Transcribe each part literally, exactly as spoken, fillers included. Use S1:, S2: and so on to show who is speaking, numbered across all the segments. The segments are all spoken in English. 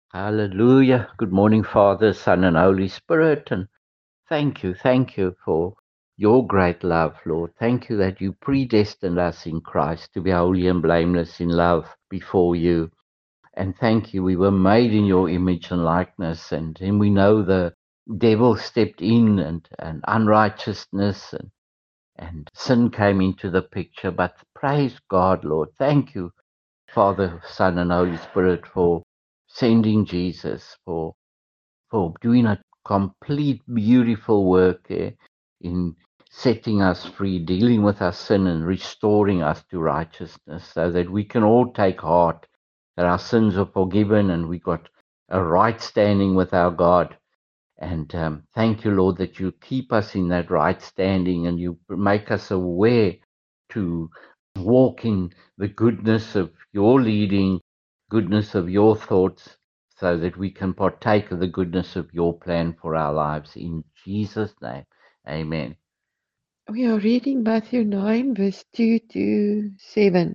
S1: Hallelujah. Good morning, Father, Son, and Holy Spirit. And thank you, thank you for your great love, Lord. Thank you that you predestined us in Christ to be holy and blameless in love before you. And thank you, we were made in your image and likeness. And then we know the devil stepped in and, and unrighteousness and, and sin came into the picture. But praise God, Lord. Thank you, Father, Son, and Holy Spirit, for sending Jesus, for for doing a complete, beautiful work eh, in setting us free, dealing with our sin and restoring us to righteousness so that we can all take heart that our sins are forgiven and we got a right standing with our God. And um, thank you, Lord, that you keep us in that right standing and you make us aware to walk in the goodness of your leading, goodness of your thoughts, so that we can partake of the goodness of your plan for our lives. In Jesus' name, amen.
S2: We are reading Matthew nine, verse two to seven.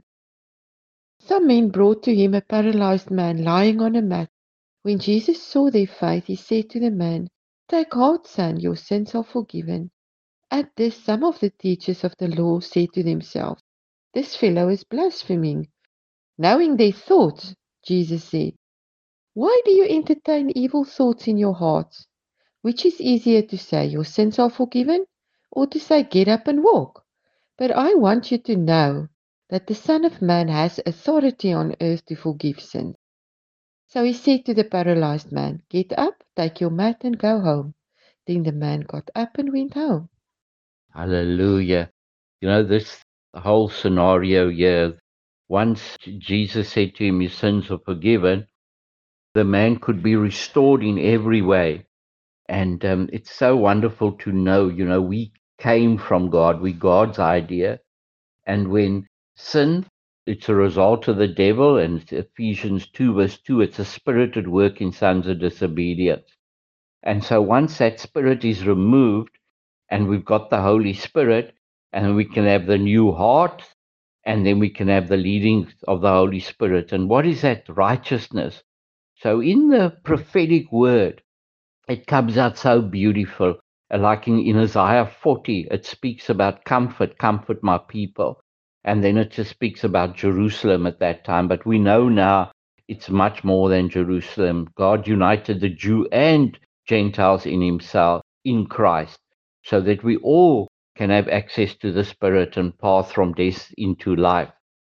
S2: Some men brought to him a paralyzed man lying on a mat. When Jesus saw their faith, he said to the man, "Take heart, son, your sins are forgiven." At this, some of the teachers of the law said to themselves, "This fellow is blaspheming." Knowing their thoughts, Jesus said, "Why do you entertain evil thoughts in your hearts? Which is easier to say, 'Your sins are forgiven,' or to say, 'Get up and walk'? But I want you to know that the Son of Man has authority on earth to forgive sins." So he said to the paralyzed man, "Get up, take your mat, and go home." Then the man got up and went home.
S1: Hallelujah. You know, this whole scenario here, once Jesus said to him, "Your sins are forgiven," the man could be restored in every way. And um, it's so wonderful to know, you know, we came from God, we God's idea. And when sin, it's a result of the devil, and it's Ephesians two, verse two, it's a spirit at work in sons of disobedience. And so once that spirit is removed, and we've got the Holy Spirit, and we can have the new heart, and then we can have the leading of the Holy Spirit. And what is that? Righteousness. So in the prophetic word, it comes out so beautiful. Uh, Like in, in Isaiah forty, it speaks about comfort, comfort my people. And then it just speaks about Jerusalem at that time. But we know now it's much more than Jerusalem. God united the Jew and Gentiles in himself, in Christ, so that we all can have access to the Spirit and pass from death into life.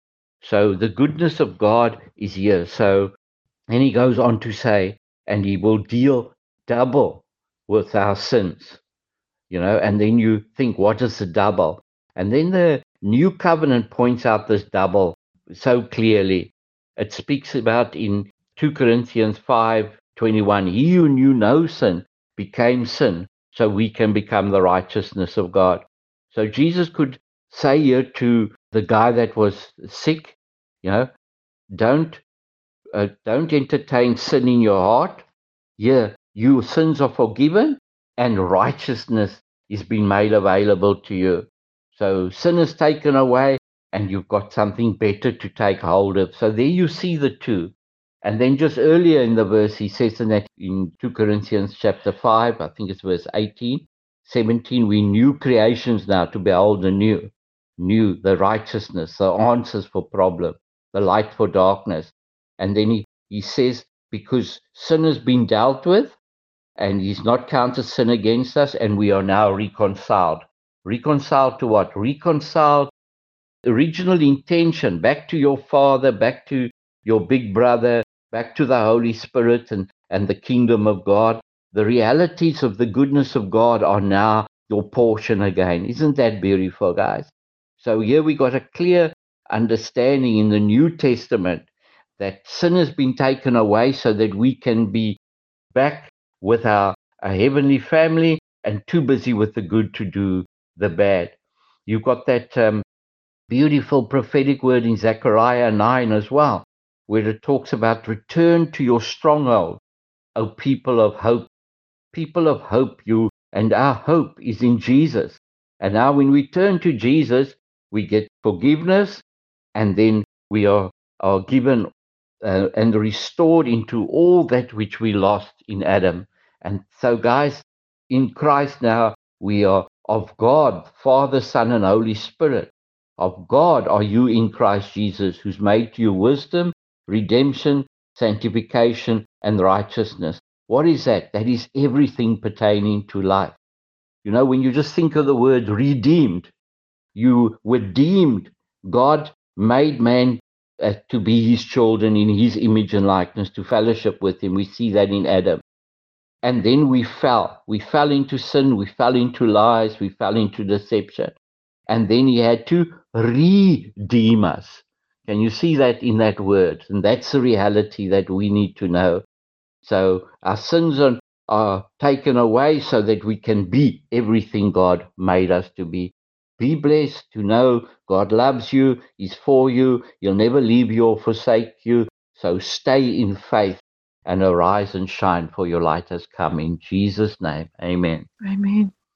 S1: So the goodness of God is here. So, and he goes on to say, and he will deal double with our sins, you know, and then you think, what is the double? And then the new covenant points out this double so clearly. It speaks about in two Corinthians five twenty-one, he who knew no sin became sin so we can become the righteousness of God. So Jesus could say here to the guy that was sick, you know, don't uh, don't entertain sin in your heart. Yeah, your sins are forgiven and righteousness is being made available to you. So sin is taken away and you've got something better to take hold of. So there you see the two. And then just earlier in the verse, he says in that in two Corinthians chapter five, I think it's verse eighteen, seventeen, we new creations now to behold the new, new, the righteousness, the answers for problem, the light for darkness. And then he, he says, because sin has been dealt with and he's not counted sin against us, and we are now reconciled. Reconciled to what? Reconciled original intention back to your Father, back to your big brother, back to the Holy Spirit and, and the kingdom of God. The realities of the goodness of God are now your portion again. Isn't that beautiful, guys? So here we got a clear understanding in the New Testament that sin has been taken away so that we can be back with our, our heavenly family and too busy with the good to do the bad. You've got that um, beautiful prophetic word in Zechariah nine as well, where it talks about return to your stronghold, O people of hope. People of hope, you and our hope is in Jesus. And now when we turn to Jesus, we get forgiveness and then we are, are given uh, and restored into all that which we lost in Adam. And so, guys, in Christ now, we are of God, Father, Son, and Holy Spirit. Of God are you in Christ Jesus, who's made you wisdom, redemption, sanctification, and righteousness. What is that? That is everything pertaining to life. You know, when you just think of the word redeemed, you were deemed. God made man uh, to be his children in his image and likeness, to fellowship with him. We see that in Adam. And then we fell. We fell into sin. We fell into lies. We fell into deception. And then he had to redeem us. Can you see that in that word? And that's the reality that we need to know. So our sins are, are taken away so that we can be everything God made us to be. Be blessed to know God loves you. He's for you. He'll never leave you or forsake you. So stay in faith and arise and shine, for your light has come. In Jesus' name, amen.
S2: Amen.